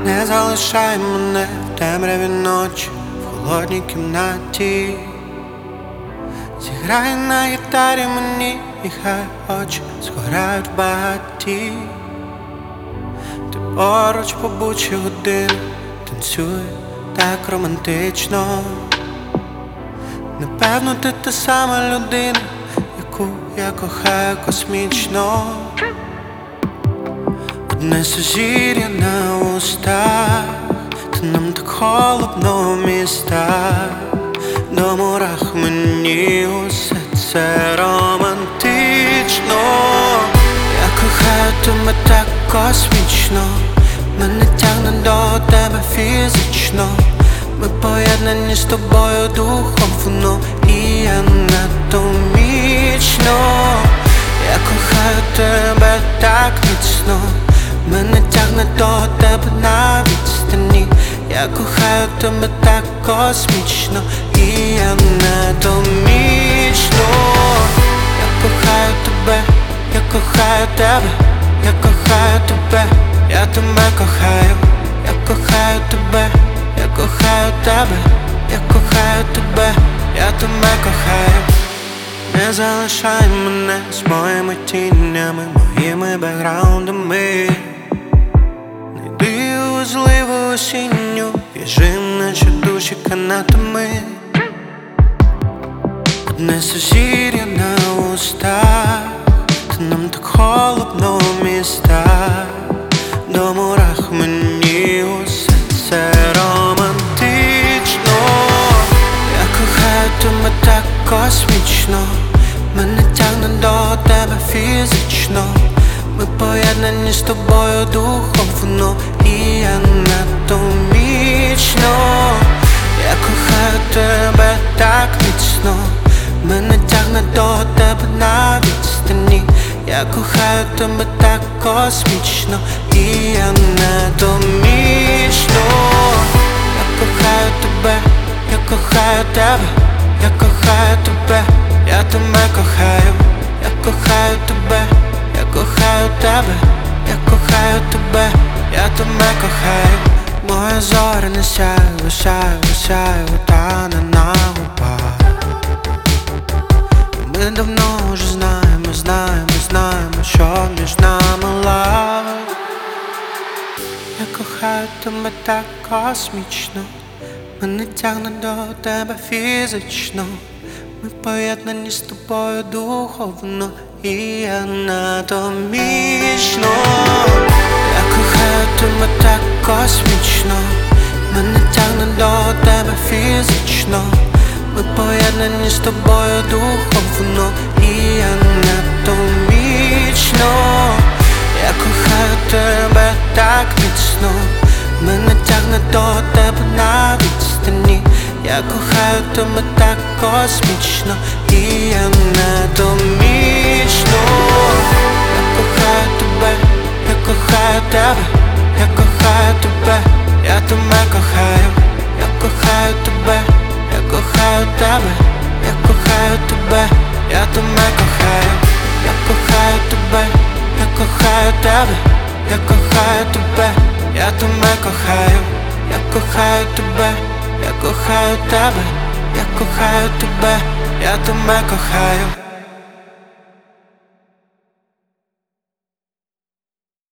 Не залишай мене в темряві ночі, в холодній кімнаті. Зіграй на гітарі мені, і хай очі згорають в багаті. Ти поруч побучі години, танцюй так романтично. Напевно, ти та сама людина, яку я кохаю космічно. Одне сузір'я на устах, та нам так холодно в містах. До мурах мені усе це романтично. Я кохаю тебе так космічно, мене тягне до тебе фізично. Ми поєднані з тобою духовно і анатомічно. Я кохаю тебе так міцно, мене тягне до тебе на відстані. Я кохаю тебе так космічно і анатомічно. Я кохаю тебе, я кохаю тебе, я кохаю тебе, я тебе кохаю, я кохаю тебе, я кохаю тебе, я кохаю тебе, я тебе кохаю. Не залишай мене з моїми тінями, моїми бекграундами. Не йди у зливу осінню, в'яжи наче душі канатами. Одне сузір'я на устах, та нам так холодно в містах. До мурах мені усе це романтично. Я кохаю тебе так космічно, мене тягне до тебе фізично. Ми поєднані з тобою духовно і анатомічно. Я кохаю тебе так міцно, мене тягне до тебе на відстані. Я кохаю тебе так космічно і анатомічно. Я кохаю тебе, я кохаю тебе, я кохаю тебе, я тебе кохаю, я кохаю тебе, я кохаю тебе, я кохаю тебе, я тебе кохаю. Моє зоряне сяйво, сяйво, сяйво тане на губах. Ми давно вже знаємо, що між нами лав. Я кохаю тебе так космічно, мене тягне до тебе фізично. Ми поєднані з тобою духовно і анатомічно. Я кохаю тебе так космічно, мене тягне до тебе фізично. Ми поєднані з тобою духовно і анатомічно. Я кохаю тебе так міцно, мене тягне до тебе на відстані. Я кохаю тебе так космічно і анатомічно. Я кохаю тебе, я кохаю тебе, я кохаю тебе, я тебе кохаю, я кохаю тебе, я кохаю тебе, я кохаю тебе, я тебе кохаю, я кохаю тебе, я кохаю тебе, я кохаю тебе, я тебе кохаю, я кохаю тебе, я кохаю тебе, я кохаю тебе, я тебе кохаю.